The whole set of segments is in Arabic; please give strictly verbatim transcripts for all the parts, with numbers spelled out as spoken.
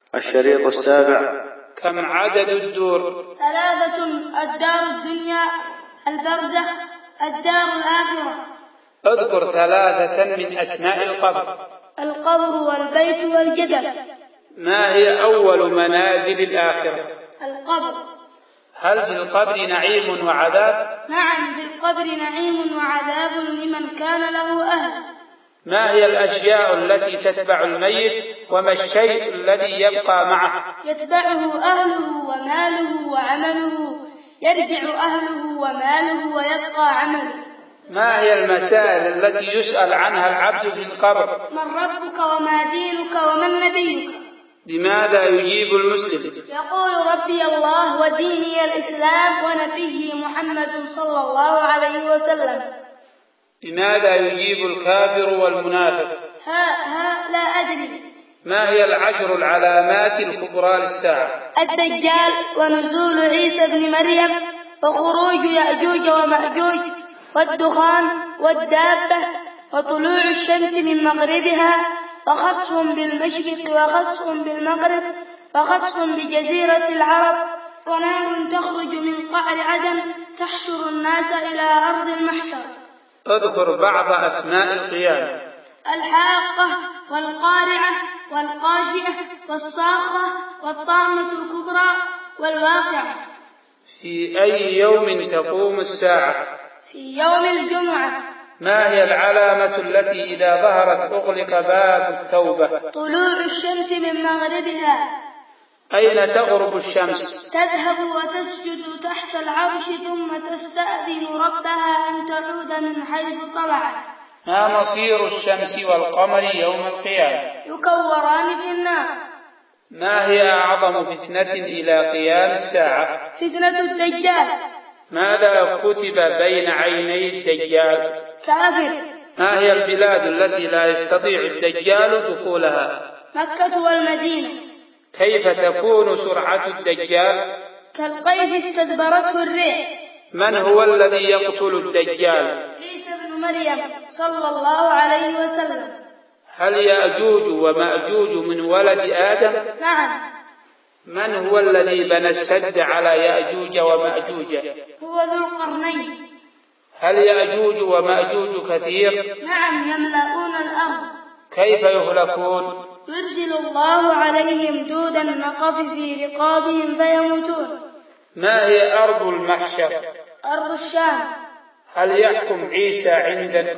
الشريط السابع. كم عدد الدور؟ ثلاثة: الدار الدنيا، البرزخ، الدار الآخرة. اذكر ثلاثة من أسماء القبر. القبر والبيت والجدل. ما هي أول منازل الآخرة؟ القبر. هل في القبر نعيم وعذاب؟ نعم، في القبر نعيم وعذاب لمن كان له أهل. ما هي الأشياء التي تتبع الميت وما الشيء الذي يبقى معه؟ يتبعه أهله وماله وعمله، يرجع أهله وماله ويبقى عمله. ما هي المسائل التي يسأل عنها العبد في القبر؟ من ربك وما دينك ومن نبيك؟ لماذا يجيب المسلم؟ يقول ربي الله وديني الإسلام ونبيه محمد صلى الله عليه وسلم. لماذا يجيب الكافر والمنافق؟ ها ها لا أدري. ما هي العشر العلامات الكبرى للساعة؟ الدجال، ونزول عيسى بن مريم، وخروج يأجوج ومأجوج، والدخان، والدابة، وطلوع الشمس من مغربها، وخسف بالمشرق وخسف بالمغرب، وخسف بجزيرة العرب، ونار تخرج من قعر عدن تحشر الناس إلى أرض المحشر. اذكر بعض أسماء القيامة. الحاقة، والقارعة، والقاشئة، والصاخة، والطامة الكبرى، والواقعة. في أي يوم تقوم الساعة؟ في يوم الجمعة. ما هي العلامة التي إذا ظهرت أغلق باب التوبة؟ طلوع الشمس من مغربها. أين تغرب الشمس؟ تذهب وتسجد تحت العرش ثم تستأذن ربها أن تعود من حيث طلعت. ما مصير الشمس والقمر يوم القيامة؟ يكوران في النار. ما هي أعظم فتنة إلى قيام الساعة؟ فتنة الدجال. ماذا كتب بين عيني الدجال؟ كافر. ما هي البلاد التي لا يستطيع الدجال دخولها؟ مكة والمدينة. كيف تكون سرعة الدجال؟ كالقيف استدبرته الريح. من هو الذي يقتل الدجال؟ عيسى بن مريم صلى الله عليه وسلم. هل يأجوج ومأجوج من ولد آدم؟ نعم. من هو الذي بنى السد على يأجوج ومأجوج؟ هو ذو القرنين. هل يأجوج ومأجوج كثير؟ نعم، يملؤون الأرض. كيف يهلكون؟ يرسل الله عليهم دود النقف في رقابهم فيموتون. ما هي أرض المحشر؟ أرض الشام. هل يحكم عيسى عند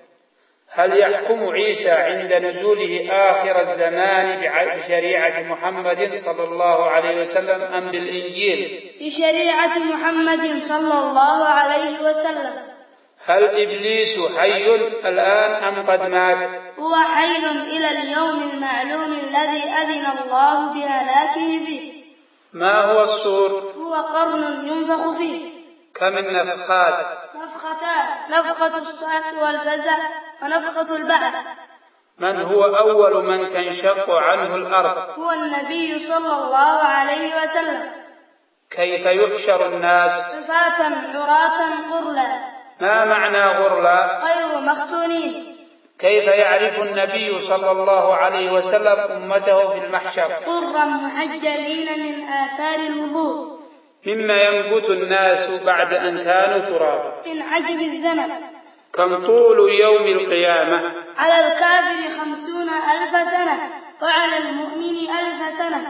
هل يحكم عيسى عند نزوله آخر الزمان بشريعة محمد صلى الله عليه وسلم أم بالإنجيل؟ بشريعة محمد صلى الله عليه وسلم. هل إبليس حي الآن أم قد مات؟ هو حي إلى اليوم المعلوم الذي أذن الله بهلاكه فيه. ما هو الصور؟ هو قرن ينفخ فيه. كم النفخات؟ نفختان: نفخة الصعق والفزع، ونفخة البعث. من هو أول من تنشق عنه الأرض؟ هو النبي صلى الله عليه وسلم. كيف يحشر الناس؟ صفاة عراة غرلا. ما معنى غرلا؟ غير مختونين. كيف يعرف النبي صلى الله عليه وسلم أمته في المحشر؟ غرا محجلين من آثار الوضوء. مما ينبت الناس بعد أن كانوا ترابا؟ من عجب الذنب. كم طول يوم القيامة؟ على الكافر خمسون ألف سنة، وعلى المؤمن ألف سنة.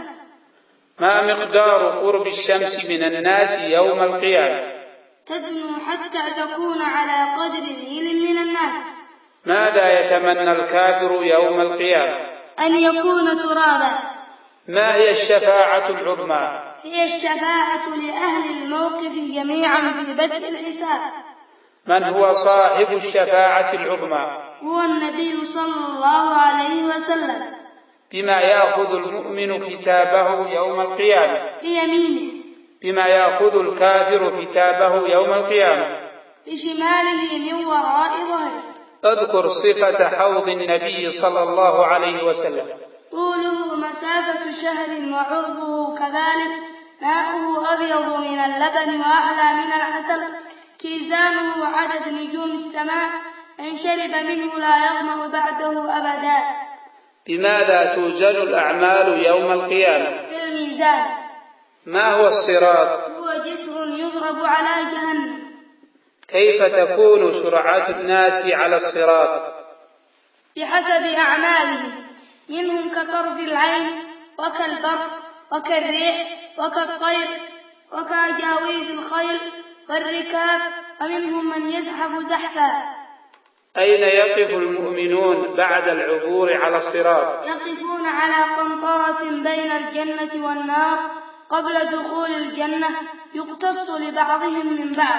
ما مقدار قرب الشمس من الناس يوم القيامة؟ تدنو حتى تكون على قدر ميل من الناس. ماذا يتمنى الكافر يوم القيامة؟ أن يكون ترابا. ما هي الشفاعة العظمى؟ هي الشفاعة لأهل الموقف جميعا في بدء الحساب. من هو صاحب الشفاعة العظمى؟ هو النبي صلى الله عليه وسلم. بما يأخذ المؤمن كتابه يوم القيامة؟ بيمينه. بما يأخذ الكافر كتابه يوم القيامة؟ بشماله من وراء ظهره. اذكر صفة حوض النبي صلى الله عليه وسلم. طوله مسافة شهر وعرضه كذلك، ماؤه أبيض من اللبن وأحلى من العسل، كيزانه عدد نجوم السماء، من شرب منه لا يظمأ بعده أبدا. بماذا توزن الأعمال يوم القيامة؟ بالميزان. ما هو الصراط؟ هو جسر يضرب على جهنم. كيف تكون سرعة الناس على الصراط؟ بحسب أعمالهم، منهم كطرف العين وكالبرق وكالريح وكالطير وكأجاويد الخيل والركاب، ومنهم من يزحف زحفا. أين يقف المؤمنون بعد العبور على الصراط؟ يقفون على قنطرة بين الجنة والنار قبل دخول الجنة، يقتص لبعضهم من بعض.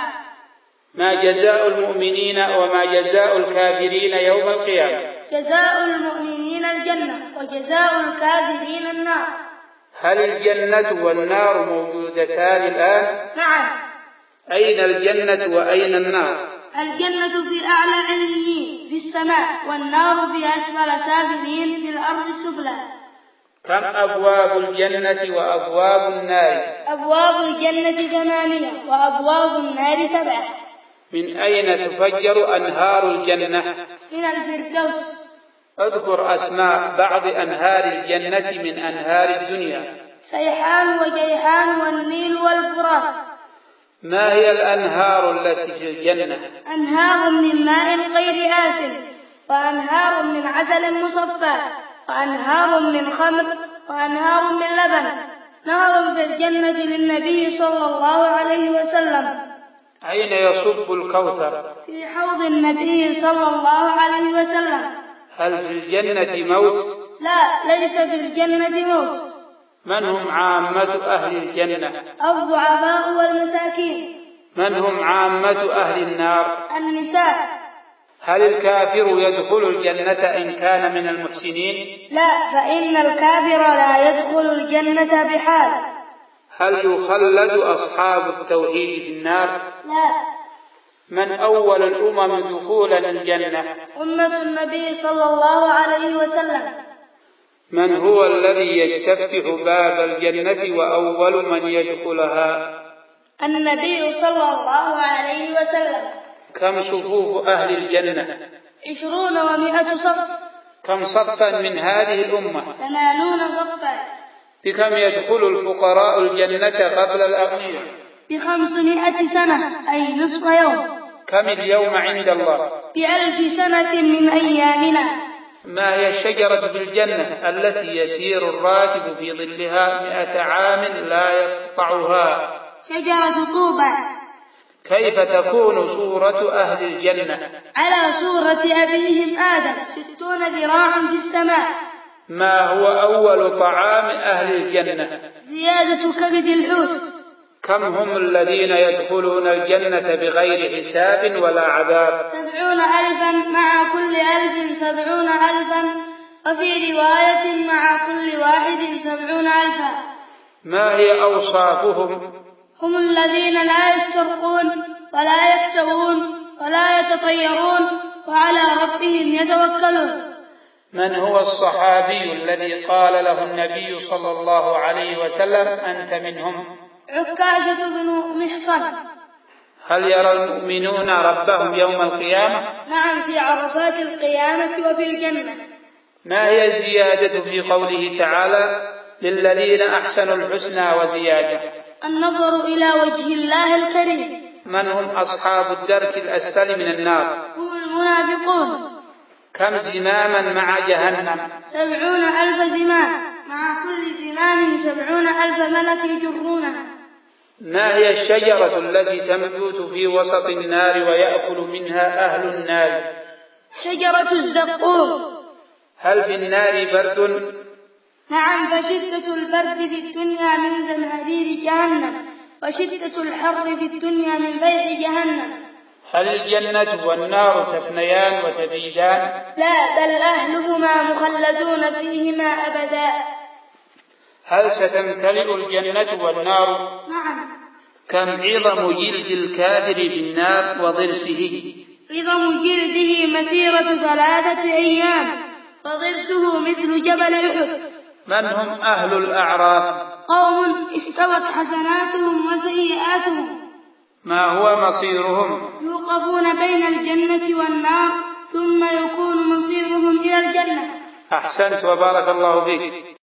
ما جزاء المؤمنين وما جزاء الكافرين يوم القيامة؟ جزاء المؤمنين الجنة وجزاء الكافرين النار. هل الجنة والنار موجودتان الآن؟ نعم. أين الجنة وأين النار؟ الجنة في أعلى عليين في السماء، والنار في أسفل سافلين في الأرض السفلى. كم أبواب الجنة وأبواب النار؟ أبواب الجنة ثمانية وأبواب النار سبعة. من أين تفجر أنهار الجنة؟ من الفردوس. اذكر أسماء بعض أنهار الجنة من أنهار الدنيا. سيحان وجيحان والنيل والفرات. ما هي الأنهار التي في الجنة؟ أنهار من ماء غير آسن، وأنهار من عسل مصفى، وأنهار من خمر، وأنهار من لبن. نهر في الجنة للنبي صلى الله عليه وسلم. أين يصب الكوثر؟ في حوض النبي صلى الله عليه وسلم. هل في الجنة موت؟ لا، ليس في الجنة موت. من هم عامة أهل الجنة؟ الضعفاء والمساكين. من هم عامة أهل النار؟ النساء. هل الكافر يدخل الجنة إن كان من المحسنين؟ لا، فإن الكافر لا يدخل الجنة بحال. هل يخلد أصحاب التوحيد في النار؟ لا. من أول الأمم دخولا الجنة؟ أمة النبي صلى الله عليه وسلم. من هو الذي يستفتح باب الجنة وأول من يدخلها؟ النبي صلى الله عليه وسلم. كم صفوف أهل الجنة؟ عشرون ومائة صف. كم صفا من هذه الأمة؟ ثمانون صفا. بكم يدخل الفقراء الجنة قبل الأغنياء؟ بخمسمائة سنة، أي نصف يوم. كم اليوم عند الله؟ بألف سنة من أيامنا. ما هي الشجرة في الجنة التي يسير الراكب في ظلها مئة عام لا يقطعها؟ شجرة طوبى. كيف تكون صورة أهل الجنة؟ على صورة أبيهم آدم، ستون ذراعا في السماء. ما هو أول طعام أهل الجنة؟ زيادة كبد الحوت. كم هم الذين يدخلون الجنة بغير حساب ولا عذاب؟ سبعون ألفا، مع كل ألف سبعون ألفا، وفي رواية مع كل واحد سبعون ألفا. ما هي أوصافهم؟ هم الذين لا يسترقون ولا يكتوون ولا يتطيرون، وعلى ربهم يتوكلون. من هو الصحابي الذي قال له النبي صلى الله عليه وسلم أنت منهم؟ عكاشة بن محصن. هل يرى المؤمنون ربهم يوم القيامة؟ نعم، في عرصات القيامة وفي الجنة. ما هي الزيادة في قوله تعالى للذين أحسنوا الحسنى وزيادة؟ النظر إلى وجه الله الكريم. من هم أصحاب الدرك الأسفل من النار؟ هم المنافقون. كم زماما مع جهنم؟ سبعون ألف زمام، مع كل زمام سبعون ألف ملك يجرونها. ما هي الشجرة التي تنبت في وسط النار ويأكل منها أهل النار؟ شجرة الزقوم. هل في النار برد؟ نعم، فشدة البرد في الدنيا من زمهرير جهنم، وشدة الحر في الدنيا من بيح جهنم. هل الجنة والنار تفنيان وتبيدان؟ لا، بل أهلهما مخلدون فيهما أبدا. هل ستمتلئ الجنة والنار؟ نعم. كم عظم جلد الكافر في النار وضرسه؟ عظم جلده مسيرة ثلاثة أيام، وضرسه مثل جبل أحد. من هم أهل الأعراف؟ قوم استوت حسناتهم وسيئاتهم. ما هو مصيرهم؟ يوقفون بين الجنة والنار، ثم يكون مصيرهم إلى الجنة. أحسنت وبارك الله فيك.